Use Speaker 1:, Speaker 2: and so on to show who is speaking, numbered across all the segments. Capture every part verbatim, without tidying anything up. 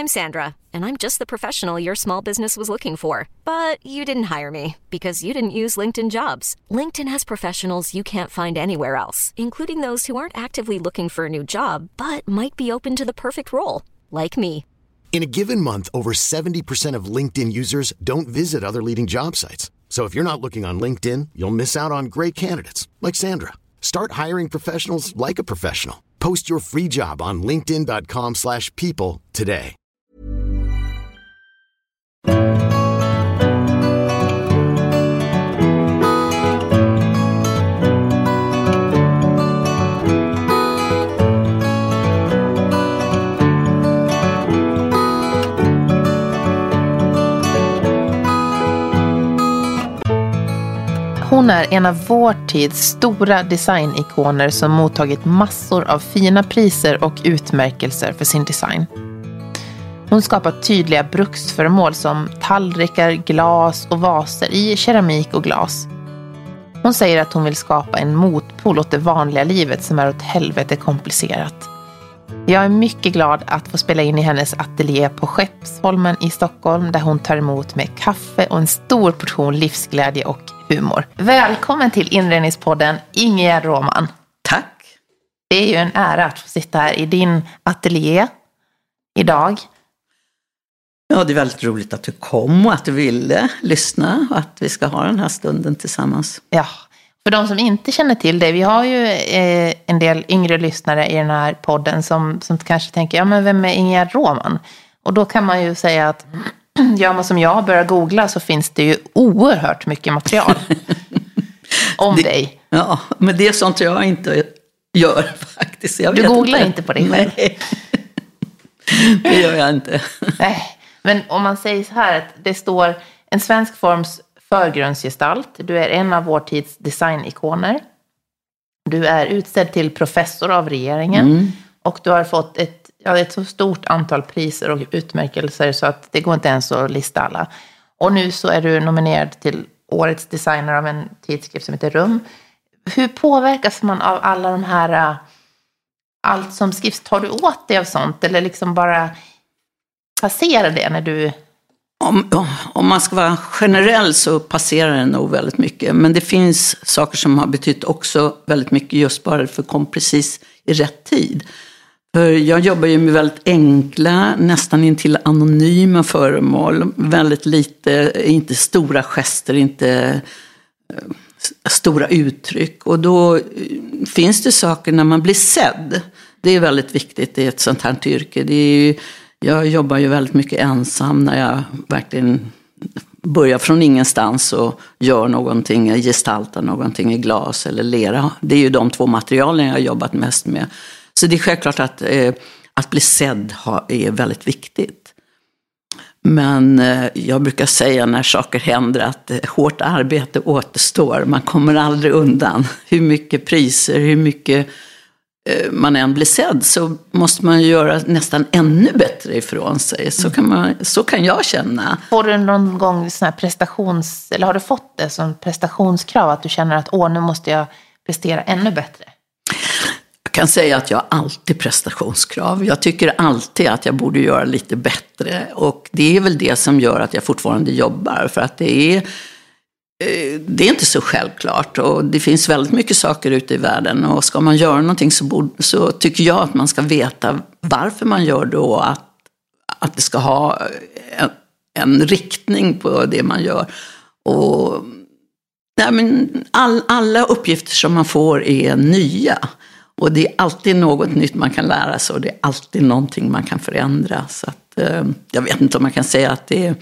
Speaker 1: I'm Sandra, and I'm just the professional your small business was looking for. But you didn't hire me because you didn't use LinkedIn Jobs. LinkedIn has professionals you can't find anywhere else, including those who aren't actively looking for a new job, but might be open to the perfect role, like me.
Speaker 2: In a given month, over seventy percent of LinkedIn users don't visit other leading job sites. So if you're not looking on LinkedIn, you'll miss out on great candidates like Sandra. Start hiring professionals like a professional. Post your free job on linkedin dot com slash people today.
Speaker 3: Hon är en av vår tids stora designikoner som mottagit massor av fina priser och utmärkelser för sin design. Hon skapar tydliga bruksföremål som tallrikar, glas och vaser i keramik och glas. Hon säger att hon vill skapa en motpol åt det vanliga livet som är åt helvete komplicerat. Jag är mycket glad att få spela in i hennes ateljé på Skeppsholmen i Stockholm, där hon tar emot med kaffe och en stor portion livsglädje och humor. Välkommen till Inredningspodden, Ingegerd Råman.
Speaker 4: Tack.
Speaker 3: Det är ju en ära att få sitta här i din ateljé idag.
Speaker 4: Ja, det är väldigt roligt att du kom och att du ville lyssna och att vi ska ha den här stunden tillsammans.
Speaker 3: Ja, för de som inte känner till det, vi har ju eh, en del yngre lyssnare i den här podden som, som kanske tänker, ja men vem är Ingegerd Råman? Och då kan man ju säga att gör man som jag, börjar googla, så finns det ju oerhört mycket material om
Speaker 4: det,
Speaker 3: dig.
Speaker 4: Ja, men det är sånt jag inte gör faktiskt. Jag
Speaker 3: du
Speaker 4: vet
Speaker 3: googlar
Speaker 4: inte.
Speaker 3: inte på dig själv?
Speaker 4: Nej, det gör jag inte.
Speaker 3: Nej, men om man säger så här, att det står en svensk forms förgrundsgestalt. Du är en av vår tids designikoner. Du är utsedd till professor av regeringen. Mm. Och du har fått ett, ja, ett så stort antal priser och utmärkelser så att det går inte ens att lista alla. Och nu så är du nominerad till årets designer av en tidskrift som heter Rum. Hur påverkas man av alla de här, allt som skrivs? Tar du åt dig av sånt eller liksom bara passerar det när du...
Speaker 4: Om, om man ska vara generell så passerar det nog väldigt mycket. Men det finns saker som har betytt också väldigt mycket just bara för att kom precis i rätt tid. För jag jobbar ju med väldigt enkla, nästan intill anonyma föremål. Väldigt lite, inte stora gester, inte eh, stora uttryck. Och då finns det saker när man blir sedd. Det är väldigt viktigt i ett sånt här yrke. Det är ju... Jag jobbar ju väldigt mycket ensam när jag verkligen börjar från ingenstans och gör någonting, gestaltar någonting i glas eller lera. Det är ju de två materialen jag har jobbat mest med. Så det är självklart att, eh, att bli sedd har, är väldigt viktigt. Men eh, jag brukar säga när saker händer att eh, hårt arbete återstår. Man kommer aldrig undan. Hur mycket priser, hur mycket... man än blir sedd så måste man göra nästan ännu bättre ifrån sig. Så kan, man, så kan jag känna.
Speaker 3: Får du någon gång sån här prestations... Eller har du fått det som prestationskrav att du känner att åh, nu måste jag prestera ännu bättre?
Speaker 4: Jag kan säga att jag har alltid prestationskrav. Jag tycker alltid att jag borde göra lite bättre. Och det är väl det som gör att jag fortfarande jobbar. För att det är... Det är inte så självklart och det finns väldigt mycket saker ute i världen och ska man göra någonting så, borde, så tycker jag att man ska veta varför man gör det och att, att det ska ha en, en riktning på det man gör. Och, nej, men all, alla uppgifter som man får är nya och det är alltid något nytt man kan lära sig och det är alltid någonting man kan förändra. Så att, jag vet inte om man kan säga att det är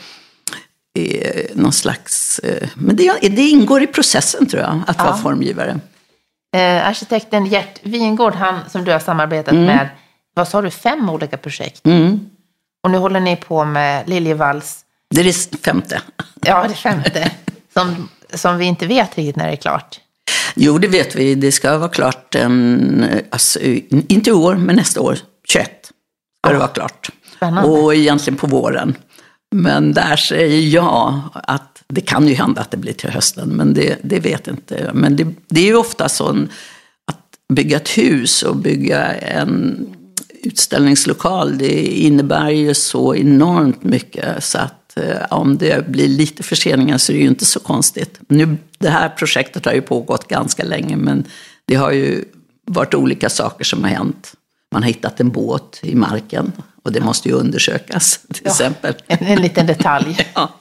Speaker 4: är någon slags... Men det, det ingår i processen, tror jag, att ja. vara formgivare.
Speaker 3: Eh, arkitekten Gert Wingård, han som du har samarbetat mm. med, vad sa du, fem olika projekt?
Speaker 4: Mm.
Speaker 3: Och nu håller ni på med Liljevalchs...
Speaker 4: Det är det femte.
Speaker 3: Ja, det femte. som, som vi inte vet riktigt när det är klart.
Speaker 4: Jo, det vet vi. Det ska vara klart, en, alltså, inte i år, men nästa år, tjugoett, ska ja. det vara klart.
Speaker 3: Spännande.
Speaker 4: Och egentligen på våren. Men där säger jag att det kan ju hända att det blir till hösten, men det, det vet inte. Men det, det är ju ofta så att bygga ett hus och bygga en utställningslokal, det innebär ju så enormt mycket så att eh, om det blir lite förseningar så är det ju inte så konstigt. Nu, det här projektet har ju pågått ganska länge, men det har ju varit olika saker som har hänt. Man har hittat en båt i marken och det måste ju undersökas till ja, exempel.
Speaker 3: En, en liten detalj.
Speaker 4: Ja.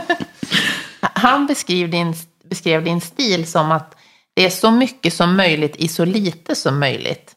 Speaker 3: Han beskrev din, beskrev din stil som att det är så mycket som möjligt i så lite som möjligt.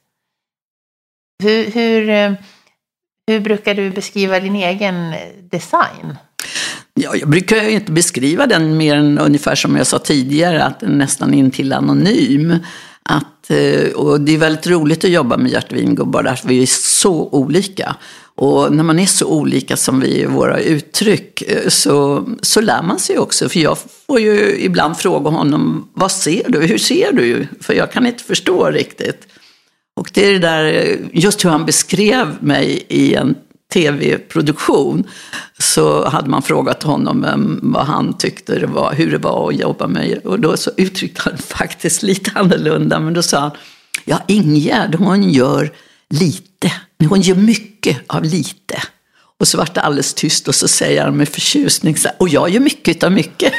Speaker 3: Hur, hur, hur brukar du beskriva din egen design?
Speaker 4: Ja, jag brukar ju inte beskriva den mer än ungefär som jag sa tidigare, att den är nästan intill anonym. Att, och det är väldigt roligt att jobba med Gert Wingård, bara att vi är så olika. Och när man är så olika som vi i våra uttryck så, så lär man sig också. För jag får ju ibland fråga honom, vad ser du? Hur ser du? För jag kan inte förstå riktigt. Och det är det där, just hur han beskrev mig i en tv-produktion, så hade man frågat honom um, vad han tyckte det var, hur det var att jobba med. Och då så uttryckte han faktiskt lite annorlunda, men då sa han, ja, Ingegärd, hon gör lite, hon gör mycket av lite. Och så var det alldeles tyst och så säger han med förtjusning så här, och jag gör mycket av mycket.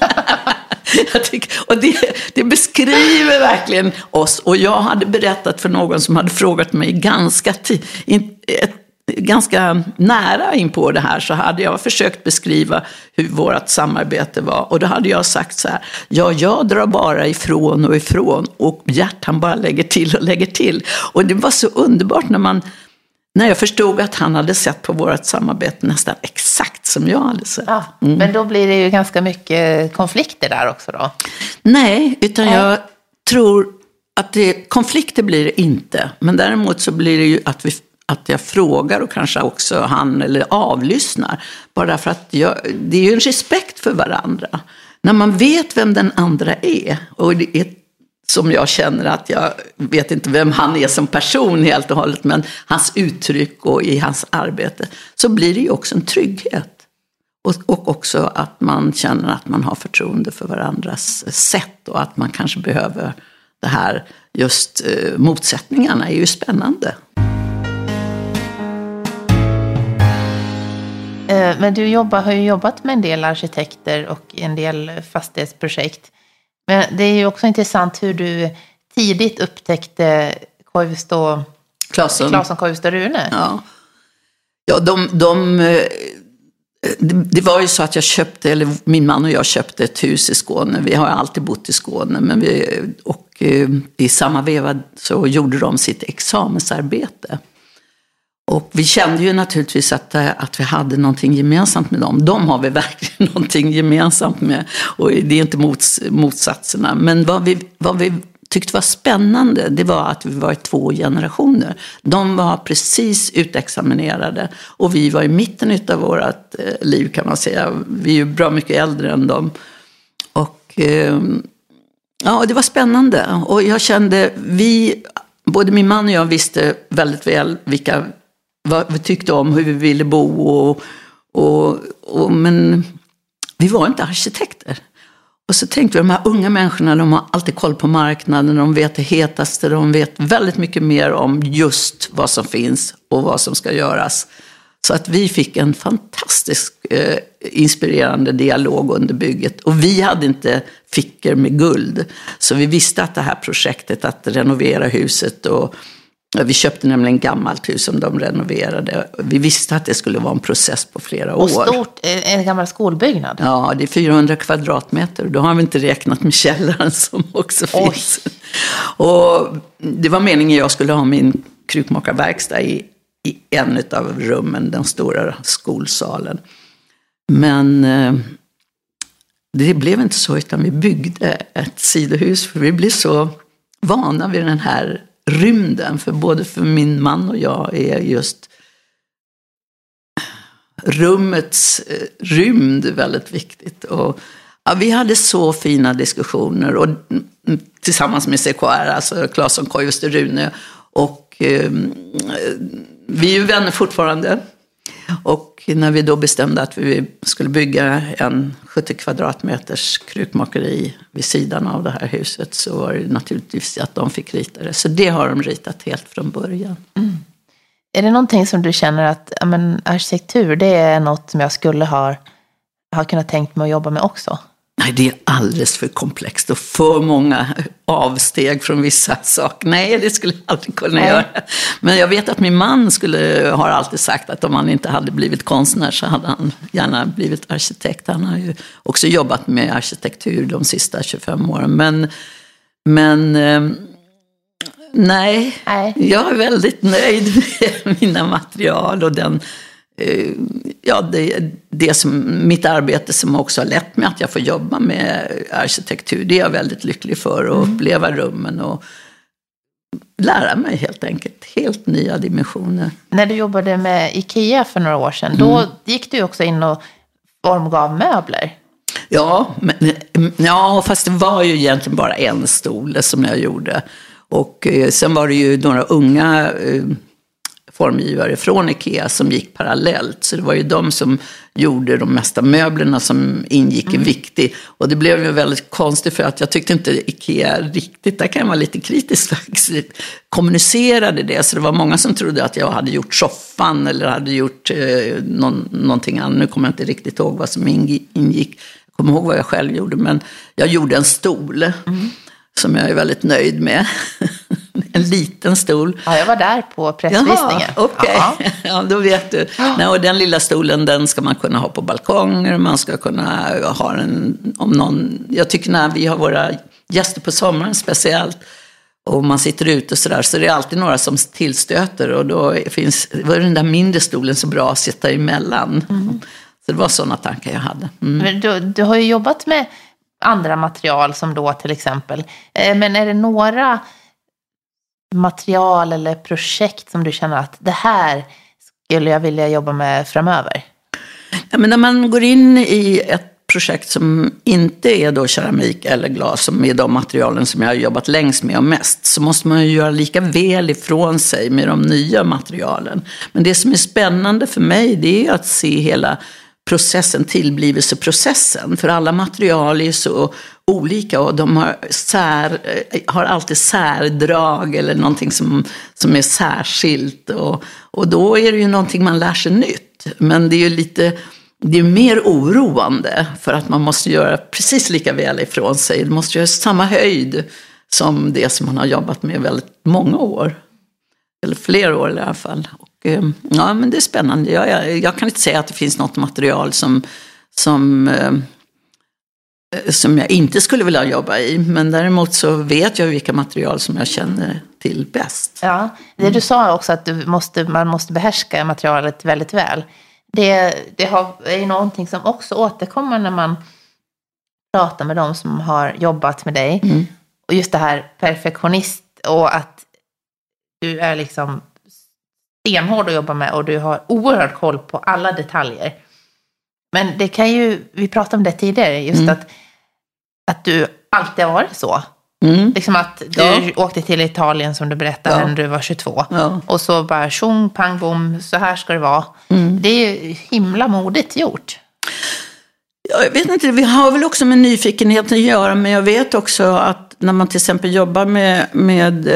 Speaker 4: Jag tycker, och det, det beskriver verkligen oss. Och jag hade berättat för någon som hade frågat mig ganska, t- in, ett, ganska nära in på det här, så hade jag försökt beskriva hur vårt samarbete var. Och då hade jag sagt så här, ja, jag drar bara ifrån och ifrån och Gert han bara lägger till och lägger till. Och det var så underbart när man När jag förstod att han hade sett på vårt samarbete nästan exakt som jag hade sett.
Speaker 3: Ja, mm. Men då blir det ju ganska mycket konflikter där också då?
Speaker 4: Nej, utan Nej. jag tror att det, konflikter blir det inte. Men däremot så blir det ju att, vi, att jag frågar och kanske också han eller avlyssnar. Bara för att jag, det är ju en respekt för varandra. När man vet vem den andra är, och det är som jag känner att jag vet inte vem han är som person helt och hållet, men hans uttryck och i hans arbete, så blir det ju också en trygghet. Och, och också att man känner att man har förtroende för varandras sätt och att man kanske behöver det här, just eh, motsättningarna är ju spännande.
Speaker 3: Men du jobbar, har ju jobbat med en del arkitekter och en del fastighetsprojekt. Men det är ju också intressant hur du tidigt upptäckte Koivisto,
Speaker 4: Claesson,
Speaker 3: Claesson Koivisto Rune.
Speaker 4: Ja, ja de, de, det, det var ju så att jag köpte, eller min man och jag köpte ett hus i Skåne. Vi har alltid bott i Skåne, men vi, och i samma veva så gjorde de sitt examensarbete. Och vi kände ju naturligtvis att, att vi hade någonting gemensamt med dem. De har vi verkligen någonting gemensamt med. Och det är inte mots, motsatserna. Men vad vi, vad vi tyckte var spännande, det var att vi var i två generationer. De var precis utexaminerade. Och vi var i mitten av vårt liv, kan man säga. Vi är ju bra mycket äldre än dem. Och ja, det var spännande. Och jag kände, vi, både min man och jag visste väldigt väl vilka... vad vi tyckte om, hur vi ville bo och, och, och, men vi var inte arkitekter. Och så tänkte vi, de här unga människorna, de har alltid koll på marknaden, de vet det hetaste, de vet väldigt mycket mer om just vad som finns och vad som ska göras. Så att vi fick en fantastisk eh, inspirerande dialog under bygget. Och vi hade inte fickor med guld. Så vi visste att det här projektet, att renovera huset, och vi köpte nämligen gammalt hus som de renoverade. Vi visste att det skulle vara en process på flera år.
Speaker 3: Och stort, en gammal skolbyggnad?
Speaker 4: Ja, det är fyrahundra kvadratmeter. Då har vi inte räknat med källaren som också
Speaker 3: Oj.
Speaker 4: finns. Och det var meningen att jag skulle ha min krukmakarverkstad i, i en av rummen, den stora skolsalen. Men eh, det blev inte så, utan vi byggde ett sidohus. För vi blev så vana vid den här rymden, för både för min man och jag är just rummets eh, rymd väldigt viktigt. Och ja, vi hade så fina diskussioner, och tillsammans med C K R, alltså Claesson Koivisto Rune, och eh, vi är ju vänner fortfarande. Och när vi då bestämde att vi skulle bygga en sjuttio kvadratmeters krukmakeri vid sidan av det här huset, så var det naturligtvis att de fick rita det. Så det har de ritat helt från början.
Speaker 3: Mm. Är det någonting som du känner att ja, men, arkitektur, det är något som jag skulle ha, ha kunnat tänkt mig att jobba med också?
Speaker 4: Nej, det är alldeles för komplext och för många avsteg från vissa saker. Nej, det skulle jag aldrig kunna Nej. göra. Men jag vet att min man skulle, har alltid sagt att om han inte hade blivit konstnär så hade han gärna blivit arkitekt. Han har ju också jobbat med arkitektur de sista tjugofem åren. Men, men eh, nej, nej, jag är väldigt nöjd med mina material och den... Ja, det, det som mitt arbete som också har lett mig att jag får jobba med arkitektur, det är jag väldigt lycklig för att mm. uppleva rummen och lära mig helt enkelt helt nya dimensioner.
Speaker 3: När du jobbade med IKEA för några år sedan, mm. då gick du också in och formgav möbler.
Speaker 4: Ja, men, ja, fast det var ju egentligen bara en stol som jag gjorde. Och eh, sen var det ju några unga eh, formgivare från IKEA som gick parallellt. Så det var ju de som gjorde de mesta möblerna som ingick mm. i Viktig. Och det blev ju väldigt konstigt för att jag tyckte inte IKEA riktigt, där kan jag vara lite kritisk faktiskt, kommunicerade det. Så det var många som trodde att jag hade gjort soffan eller hade gjort eh, någon, någonting annat. Nu kommer jag inte riktigt ihåg vad som ingick. Jag kommer ihåg vad jag själv gjorde, men jag gjorde en stol mm. som jag är väldigt nöjd med. En liten stol.
Speaker 3: Ja, jag var där på pressvisningen.
Speaker 4: Okej, okay. Ja, då vet du. Nej, och den lilla stolen, den ska man kunna ha på balkonger. Man ska kunna ha den om någon... Jag tycker när vi har våra gäster på sommaren speciellt och man sitter ute och sådär, så det är alltid några som tillstöter och då finns var den där mindre stolen så bra att sitta emellan. Mm. Så det var sådana tankar jag hade. Mm.
Speaker 3: Men du, du har ju jobbat med andra material som då till exempel. Men är det några material eller projekt som du känner att det här skulle jag vilja jobba med framöver?
Speaker 4: Ja, men när man går in i ett projekt som inte är då keramik eller glas, som är de materialen som jag har jobbat längst med och mest, så måste man ju göra lika väl ifrån sig med de nya materialen. Men det som är spännande för mig, det är att se hela processen, tillblivelseprocessen. För alla material är så olika och de har, sär, har alltid särdrag eller någonting som, som är särskilt. Och, och då är det ju någonting man lär sig nytt. Men det är ju lite, det är mer oroande för att man måste göra precis lika väl ifrån sig. Det måste göra samma höjd som det som man har jobbat med väldigt många år. Eller fler år i alla fall. Ja, men det är spännande. Jag, jag, jag kan inte säga att det finns något material som, som, eh, som jag inte skulle vilja jobba i. Men däremot så vet jag vilka material som jag känner till bäst.
Speaker 3: Ja, det du sa också att du måste, man måste behärska materialet väldigt väl. Det, det har, är ju någonting som också återkommer när man pratar med de som har jobbat med dig. Mm. Och just det här perfektionist och att du är liksom stenhård att jobba med och du har oerhört koll på alla detaljer. Men det kan ju, vi pratade om det tidigare, just mm. att, att du alltid har varit så. Mm. Liksom att du ja. åkte till Italien som du berättade ja. när du var tjugotvå. Ja. Och så bara tjong, pang, bom, så här ska det vara. Mm. Det är ju himla modigt gjort.
Speaker 4: Jag vet inte, vi har väl också med nyfikenheten att göra, men jag vet också att när man till exempel jobbar med, med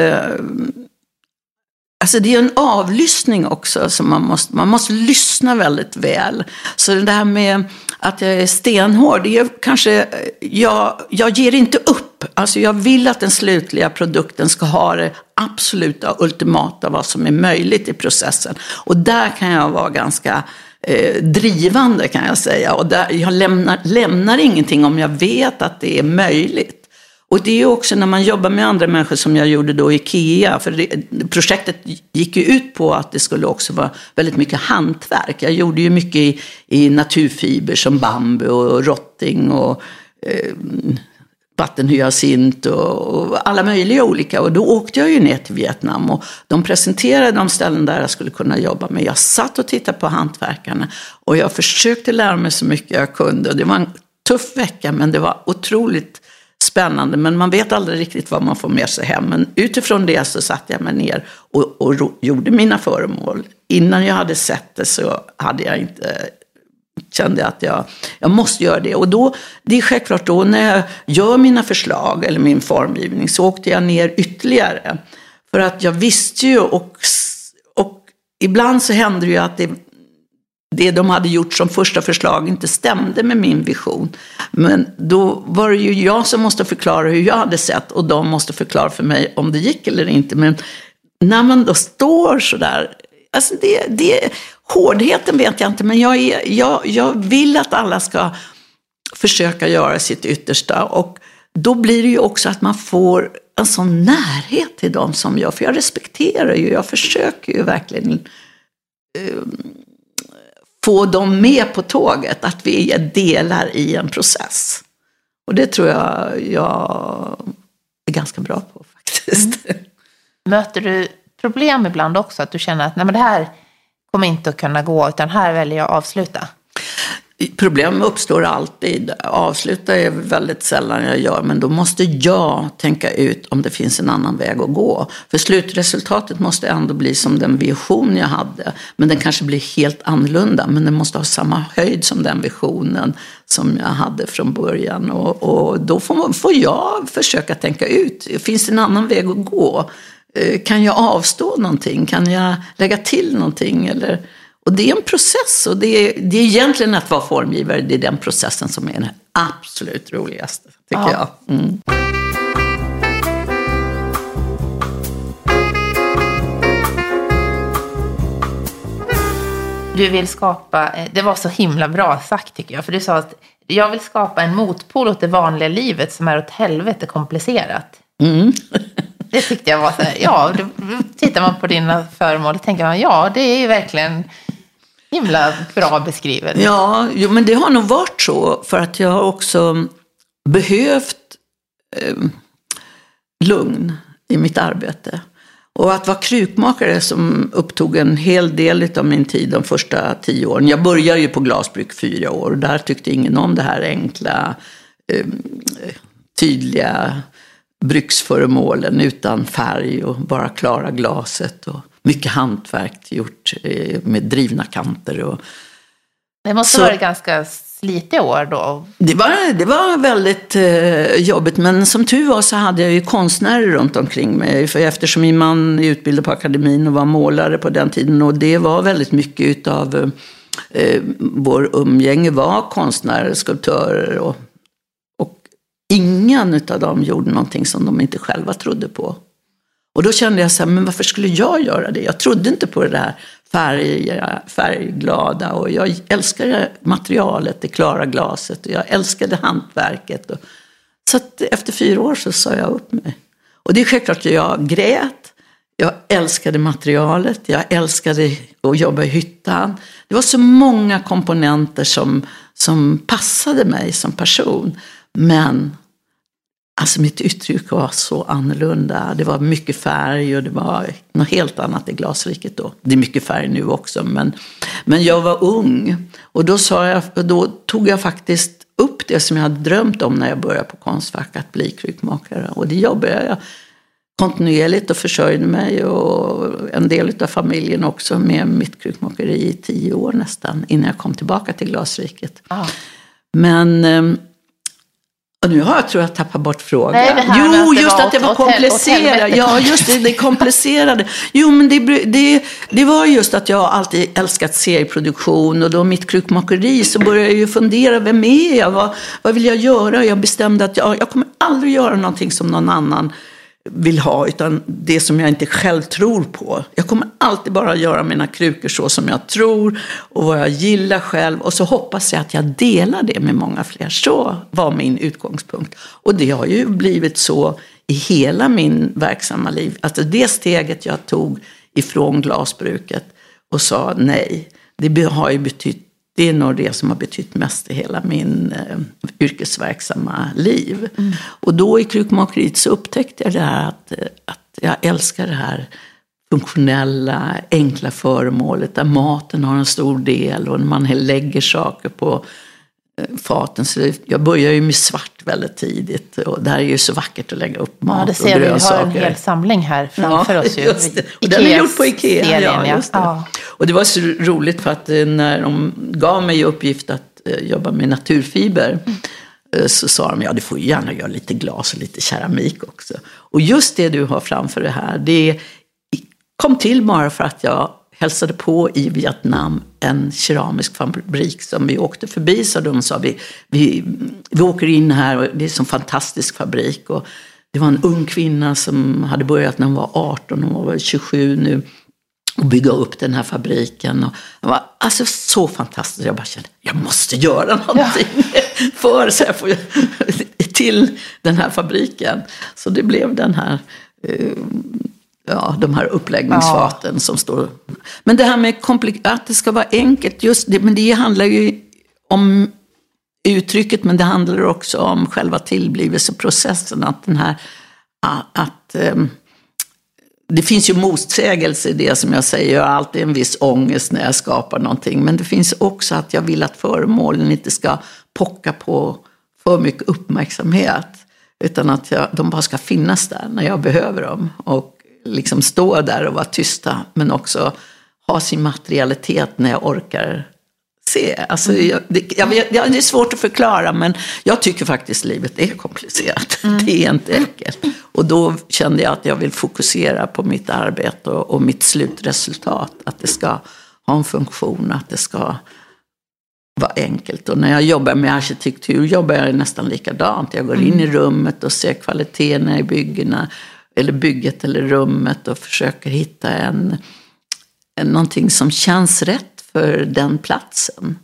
Speaker 4: alltså det är en avlyssning också, så man måste, man måste lyssna väldigt väl. Så det här med att jag är stenhård, det är kanske, jag, jag ger inte upp. Alltså jag vill att den slutliga produkten ska ha det absoluta ultimata vad som är möjligt i processen. Och där kan jag vara ganska eh, drivande kan jag säga. Och där, jag lämnar, lämnar ingenting om jag vet att det är möjligt. Och det är också när man jobbar med andra människor som jag gjorde då i IKEA. För det, projektet gick ju ut på att det skulle också vara väldigt mycket hantverk. Jag gjorde ju mycket i, i naturfiber som bambu och rotting och eh, vattenhyacint och, och alla möjliga olika. Och då åkte jag ju ner till Vietnam och de presenterade de ställen där jag skulle kunna jobba med. Jag satt och tittade på hantverkarna och jag försökte lära mig så mycket jag kunde. Och det var en tuff vecka, men det var otroligt spännande, men man vet aldrig riktigt vad man får med sig hem. Men utifrån det så satte jag mig ner och, och ro, gjorde mina föremål. Innan jag hade sett det så hade jag inte, kände jag att jag, jag måste göra det. Och då, det är självklart då när jag gör mina förslag eller min formgivning så åkte jag ner ytterligare. För att jag visste ju och, och ibland så hände det ju att det, det de hade gjort som första förslag inte stämde med min vision. Men då var det ju jag som måste förklara hur jag hade sett, och de måste förklara för mig om det gick eller inte. Men när man då står så där, alltså det, det, hårdheten vet jag inte, men jag, är, jag, jag vill att alla ska försöka göra sitt yttersta, och då blir det ju också att man får en sån närhet till dem som jag, för jag respekterar ju, jag försöker ju verkligen uh, få dem med på tåget, att vi delar i en process. Och det tror jag jag är ganska bra på faktiskt.
Speaker 3: Mm. Möter du problem ibland också, att du känner att nej, men det här kommer inte att kunna gå, utan här väljer jag att avsluta?
Speaker 4: Problem uppstår alltid. Avsluta är väldigt sällan jag gör, men då måste jag tänka ut om det finns en annan väg att gå. För slutresultatet måste ändå bli som den vision jag hade, men den kanske blir helt annorlunda, men den måste ha samma höjd som den visionen som jag hade från början. Och, och då får, får jag försöka tänka ut, finns det en annan väg att gå? Kan jag avstå någonting? Kan jag lägga till någonting? Eller... Och det är en process, och det är, det är egentligen att vara formgivare, det är den processen som är den absolut roligaste, tycker ja. jag. Mm.
Speaker 3: Du vill skapa, det var så himla bra sagt tycker jag, för du sa att jag vill skapa en motpol åt det vanliga livet som är åt helvete komplicerat.
Speaker 4: Mm.
Speaker 3: Det tyckte jag var så här, ja, då tittar man på dina föremål och tänker man, ja, det är ju verkligen himla bra beskrivet.
Speaker 4: Ja, jo, men det har nog varit så, för att jag har också behövt eh, lugn i mitt arbete. Och att vara krukmakare som upptog en hel del av min tid de första tio åren. Jag började ju på glasbruk fyra år, och där tyckte ingen om det här enkla, eh, tydliga bruksföremålen utan färg och bara klara glaset, och mycket hantverk gjort med drivna kanter. Och
Speaker 3: det måste vara ganska slitiga år då.
Speaker 4: Det var, det var väldigt eh, jobbigt, men som tur var så hade jag ju konstnärer runt omkring mig, för eftersom min man är utbildad på akademin och var målare på den tiden, och det var väldigt mycket utav eh, vår umgänge var konstnärer, skulptörer, och ingen av dem gjorde någonting som de inte själva trodde på. Och då kände jag så här, men varför skulle jag göra det? Jag trodde inte på det där färg, färgglada, och jag älskade materialet, det klara glaset, och jag älskade hantverket. Och, så att efter fyra år så sa jag upp mig. Och det är självklart att jag grät, jag älskade materialet, jag älskade att jobba i hyttan. Det var så många komponenter som, som passade mig som person. Men alltså mitt uttryck var så annorlunda. Det var mycket färg, och det var något helt annat i glasriket då. Det är mycket färg nu också, men, men jag var ung. Och då, sa jag, då tog jag faktiskt upp det som jag hade drömt om när jag började på Konstfack, att bli krukmakare. Och det jobbade jag kontinuerligt och försörjde mig och en del av familjen också med mitt krukmakeri i tio år nästan, innan jag kom tillbaka till glasriket. Ah. Men... Och nu har jag tror jag tappat bort frågan.
Speaker 3: Nej, det här
Speaker 4: jo,
Speaker 3: att det
Speaker 4: just
Speaker 3: var
Speaker 4: att det var
Speaker 3: åt,
Speaker 4: komplicerat.
Speaker 3: åt
Speaker 4: ja, just det, det komplicerade. Jo, men det, det, det var just att jag alltid älskat serieproduktion, och då mitt krukmakeri så började jag ju fundera, vem är jag? Vad, vad vill jag göra? Jag bestämde att jag, jag kommer aldrig göra någonting som någon annan vill ha, utan det som jag inte själv tror på. Jag kommer alltid bara göra mina krukor så som jag tror och vad jag gillar själv, och så hoppas jag att jag delar det med många fler. Så var min utgångspunkt, och det har ju blivit så i hela min verksamma liv. Alltså det steget jag tog ifrån glasbruket och sa nej, det har ju betytt, det är nog det som har betytt mest i hela min eh, yrkesverksamma liv. Mm. Och då i krukmakeriet så upptäckte jag det här att, att jag älskar det här funktionella, enkla föremålet där maten har en stor del, och när man lägger saker på eh, faten. Så jag började ju med svart väldigt tidigt, och där är ju så vackert att lägga upp mat och grönsaker.
Speaker 3: Ja, det ser vi, vi har en hel samling här framför
Speaker 4: ja,
Speaker 3: oss. Ju.
Speaker 4: Just det. Och den är gjort på Ikea.
Speaker 3: Serien,
Speaker 4: ja, just det. Ja. Och det var så roligt, för att när de gav mig uppgift att uh, jobba med naturfiber, mm. uh, så sa de, ja, du får gärna göra lite glas och lite keramik också. Och just det du har framför det här, det kom till bara för att jag hälsade på i Vietnam en keramisk fabrik som vi åkte förbi. Så de sa vi, vi, vi åker in här och det är en sån fantastisk fabrik. Och det var en ung kvinna som hade börjat när hon var arton, hon var tjugosju nu. Och bygga upp den här fabriken. Och det var alltså så fantastiskt. Jag bara kände, jag måste göra någonting ja. för så jag får till den här fabriken. Så det blev den här, ja, de här uppläggningsfaten ja. som står. Men det här med komplik- att det ska vara enkelt, just det, men det handlar ju om uttrycket, men det handlar också om själva tillblivelseprocessen. Att den här, att det finns ju motsägelse i det som jag säger. Jag har alltid en viss ångest när jag skapar någonting. Men det finns också att jag vill att föremålen inte ska pocka på för mycket uppmärksamhet. Utan att jag, de bara ska finnas där när jag behöver dem. Och liksom stå där och vara tysta. Men också ha sin materialitet när jag orkar se. Alltså, jag, det, jag, jag, det är svårt att förklara, men jag tycker faktiskt livet är komplicerat. Mm. Det är inte enkelt. Och då kände jag att jag vill fokusera på mitt arbete och, och mitt slutresultat. Att det ska ha en funktion, att det ska vara enkelt. Och när jag jobbar med arkitektur jobbar jag nästan likadant. Jag går in i rummet och ser kvaliteterna i byggena, eller bygget eller rummet, och försöker hitta en, en, någonting som känns rätt för den platsen.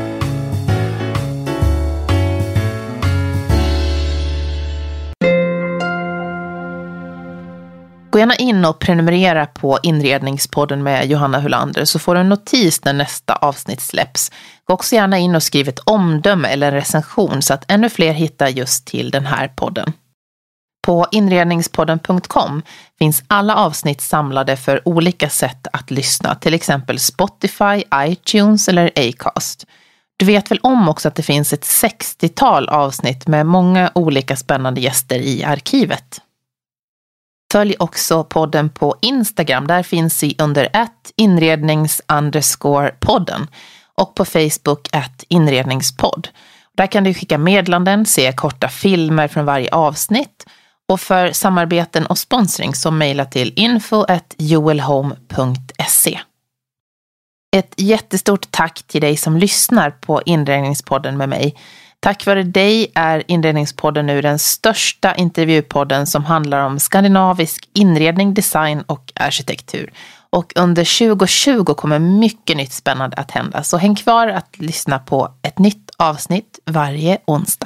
Speaker 3: Gå gärna in och prenumerera på Inredningspodden med Johanna Hulander så får du en notis när nästa avsnitt släpps. Gå också gärna in och skriv ett omdöme eller en recension så att ännu fler hittar just till den här podden. På inredningspodden punkt com finns alla avsnitt samlade för olika sätt att lyssna, till exempel Spotify, iTunes eller Acast. Du vet väl om också att det finns ett sextiotal avsnitt med många olika spännande gäster i arkivet. Följ också podden på Instagram, där finns vi under at inrednings underscore podden och på Facebook at inredningspodd. Där kan du skicka meddelanden, se korta filmer från varje avsnitt. Och för samarbeten och sponsring så mejla till info at joelhome punkt se. Ett jättestort tack till dig som lyssnar på Inredningspodden med mig. Tack vare dig är Inredningspodden nu den största intervjupodden som handlar om skandinavisk inredning, design och arkitektur. Och under tjugo tjugo kommer mycket nytt spännande att hända. Så häng kvar att lyssna på ett nytt avsnitt varje onsdag.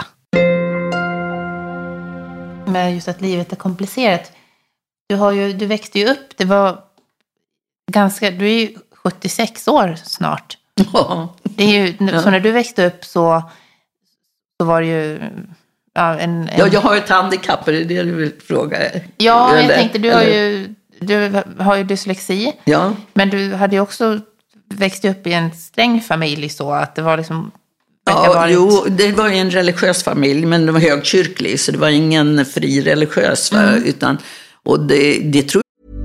Speaker 3: Med just att livet är komplicerat. Du, har ju, du växte ju upp, det var ganska, du är ju sjuttiosex år snart.
Speaker 4: Ja.
Speaker 3: Det är ju, så ja. När du växte upp så, så var det ju ja, en, en...
Speaker 4: Ja, jag har ett handikapp, är det det du vill fråga?
Speaker 3: Ja, eller, jag tänkte, du har, ju, du har ju dyslexi.
Speaker 4: Ja.
Speaker 3: Men du hade ju också växt upp i en sträng familj så att det var liksom...
Speaker 4: Ja,
Speaker 3: varit...
Speaker 4: jo, det var en religiös familj, men det var högkyrklig, så det var ingen fri religiös, mm. utan, och det, det tror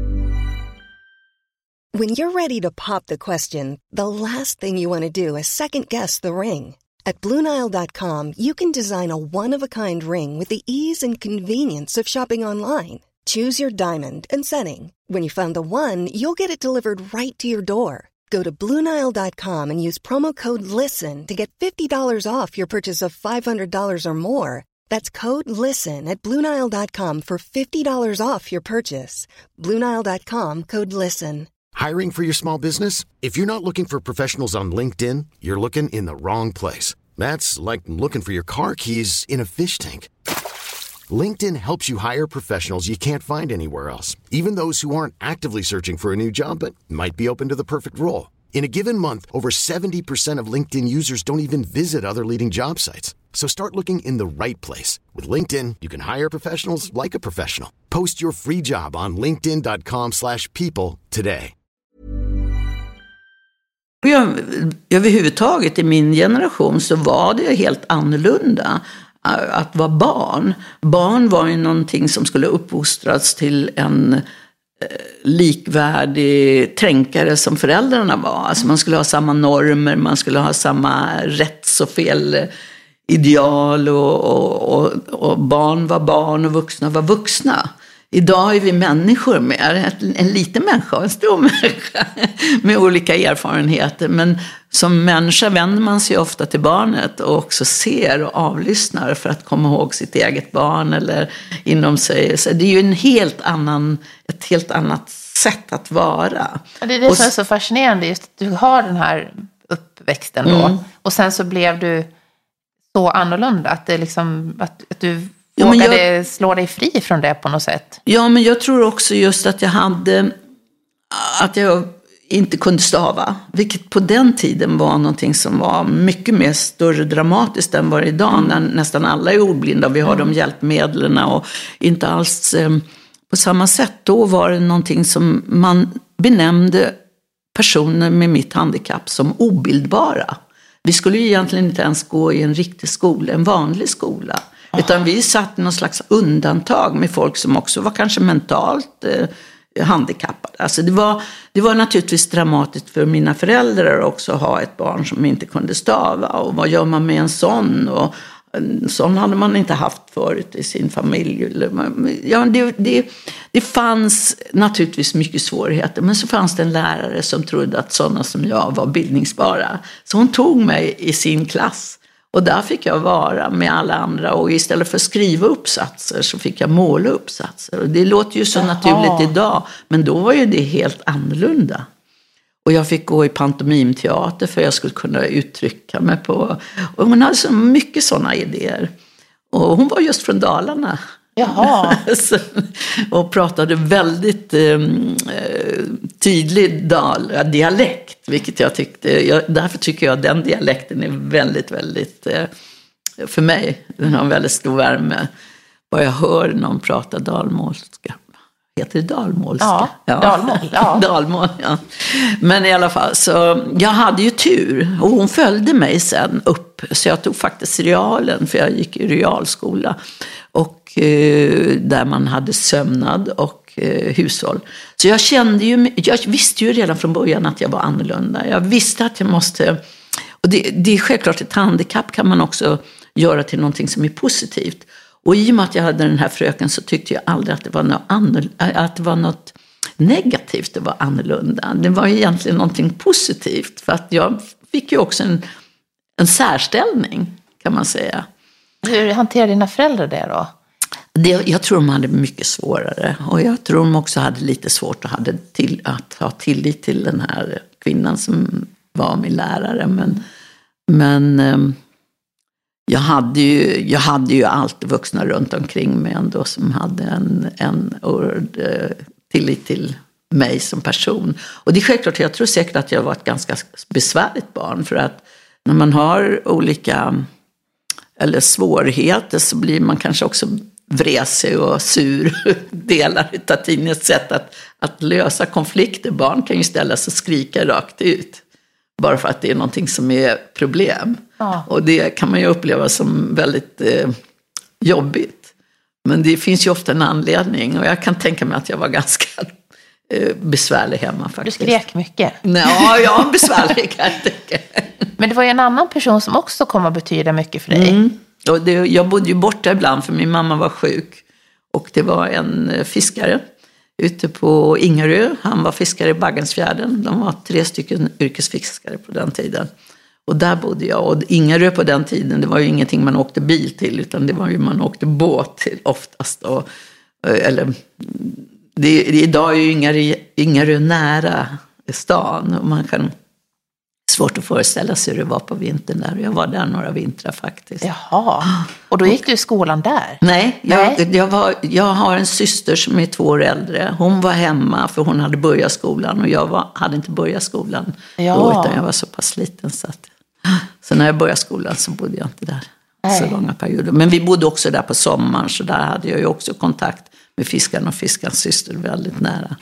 Speaker 5: When you're ready to pop the question, the last thing you want to do is second guess the ring. At Blue Nile dot com, you can design a one-of-a-kind ring with the ease and convenience of shopping online. Choose your diamond and setting. When you find the one, you'll get it delivered right to your door. Go to Blue Nile dot com and use promo code LISTEN to get fifty dollars off your purchase of five hundred dollars or more. That's code LISTEN at Blue Nile dot com for fifty dollars off your purchase. Blue Nile dot com, code LISTEN.
Speaker 2: Hiring for your small business? If you're not looking for professionals on LinkedIn, you're looking in the wrong place. That's like looking for your car keys in a fish tank. LinkedIn helps you hire professionals you can't find anywhere else, even those who aren't actively searching for a new job but might be open to the perfect role. In a given month, over seventy percent of LinkedIn users don't even visit other leading job sites. So start looking in the right place. With LinkedIn, you can hire professionals like a professional. Post your free job on linkedin dot com slash people today.
Speaker 4: Jag, överhuvudtaget i min generation så var det helt annorlunda att vara barn. Barn var ju någonting som skulle uppfostras till en eh, likvärdig tänkare som föräldrarna var. Alltså man skulle ha samma normer, man skulle ha samma rätts och fel ideal och, och, och, och barn var barn och vuxna var vuxna. Idag är vi människor mer, en liten människa och en stor människa med olika erfarenheter. Men som människa vänder man sig ofta till barnet och också ser och avlyssnar för att komma ihåg sitt eget barn eller inom sig. Så det är ju en helt annan, ett helt annat sätt att vara.
Speaker 3: Och det är det
Speaker 4: och,
Speaker 3: som är så fascinerande, just att du har den här uppväxten då. Mm. Och sen så blev du så annorlunda att, det liksom, att, att du
Speaker 4: ja,
Speaker 3: vågade
Speaker 4: jag,
Speaker 3: slå dig fri från det på något sätt.
Speaker 4: Ja, men jag tror också just att jag hade, att jag inte kunde stava. Vilket på den tiden var någonting som var mycket mer större dramatiskt än vad det är idag. Mm. När nästan alla är ordblinda och vi har mm. de hjälpmedlen och inte alls eh, på samma sätt. Då var det någonting som man benämnde personer med mitt handikapp som obildbara. Vi skulle ju egentligen inte ens gå i en riktig skola, en vanlig skola. Oh. Utan vi satt i någon slags undantag med folk som också var kanske mentalt eh, handikappade. Alltså det var, det var naturligtvis dramatiskt för mina föräldrar också att ha ett barn som inte kunde stava. Och vad gör man med en sån? Och en sån hade man inte haft förut i sin familj. Ja, det, det, det fanns naturligtvis mycket svårigheter. Men så fanns det en lärare som trodde att sådana som jag var bildningsbara. Så hon tog mig i sin klass. Och där fick jag vara med alla andra. Och istället för att skriva uppsatser så fick jag måla uppsatser. Och det låter ju så Jaha. naturligt idag. Men då var ju det helt annorlunda. Och jag fick gå i pantomimteater för jag skulle kunna uttrycka mig på. Och hon hade så mycket sådana idéer. Och hon var just från Dalarna.
Speaker 3: Jaha.
Speaker 4: så, och pratade väldigt eh, tydlig dal, dialekt. Vilket jag tyckte, jag, därför tycker jag att den dialekten är väldigt, väldigt, eh, för mig, den har en väldigt stor värme. Bara jag hör någon prata dalmålska. Heter det dalmålska?
Speaker 3: Ja, ja. dalmål. Ja.
Speaker 4: dalmål, ja. Men i alla fall, så jag hade ju tur. Och hon följde mig sen upp. Så jag tog faktiskt realen, för jag gick i realskola. Och eh, där man hade sömnad och eh, hushåll. Så jag kände ju, jag visste ju redan från början att jag var annorlunda. Jag visste att jag måste, och det, det är självklart ett handikapp kan man också göra till någonting som är positivt. Och i och med att jag hade den här fröken så tyckte jag aldrig att det var något, annorl- att det var något negativt att vara annorlunda. Det var egentligen någonting positivt. För att jag fick ju också en, en särställning kan man säga.
Speaker 3: Hur hanterade dina föräldrar det då?
Speaker 4: Det, jag tror de hade mycket svårare. Och jag tror de också hade lite svårt att, hade till, att ha tillit till den här kvinnan som var min lärare. Men... men Jag hade, ju, jag hade ju alltid vuxna runt omkring mig ändå som hade en, en ord, tillit till mig som person. Och det är självklart, jag tror säkert att jag var ett ganska besvärligt barn. För att när man har olika eller svårigheter så blir man kanske också vresig och sur. Delar av tidens sätt att, att lösa konflikter. Barn kan ju ställa sig och skrika rakt ut. Bara för att det är någonting som är problem. Ja. Och det kan man ju uppleva som väldigt eh, jobbigt. Men det finns ju ofta en anledning. Och jag kan tänka mig att jag var ganska eh, besvärlig hemma faktiskt.
Speaker 3: Du skrek mycket.
Speaker 4: Ja, jag är besvärlig kan jag tänka.
Speaker 3: Men det var ju en annan person som också kom att betyda mycket för dig.
Speaker 4: Mm. Och det, jag bodde ju borta ibland för min mamma var sjuk. Och det var en fiskare ute på Ingerö. Han var fiskare i Baggensfjärden. De var tre stycken yrkesfiskare på den tiden. Och där bodde jag. Och Ingerö på den tiden, det var ju ingenting man åkte bil till. Utan det var ju man åkte båt till oftast. Och, eller, det, det, idag är ju Ingerö, Ingerö nära stan. Och man kan... Svårt att föreställa sig hur det var på vintern där. Jag var där några vintrar faktiskt.
Speaker 3: Jaha, och då gick du i skolan där?
Speaker 4: Nej, jag, jag, var, jag har en syster som är två år äldre. Hon var hemma för hon hade börjat skolan. Och jag var, hade inte börjat skolan ja. då, utan jag var så pass liten. Så, att, så när jag började skolan så bodde jag inte där Nej. så långa perioder. Men vi bodde också där på sommaren. Så där hade jag ju också kontakt med fiskaren och fiskarens syster väldigt nära.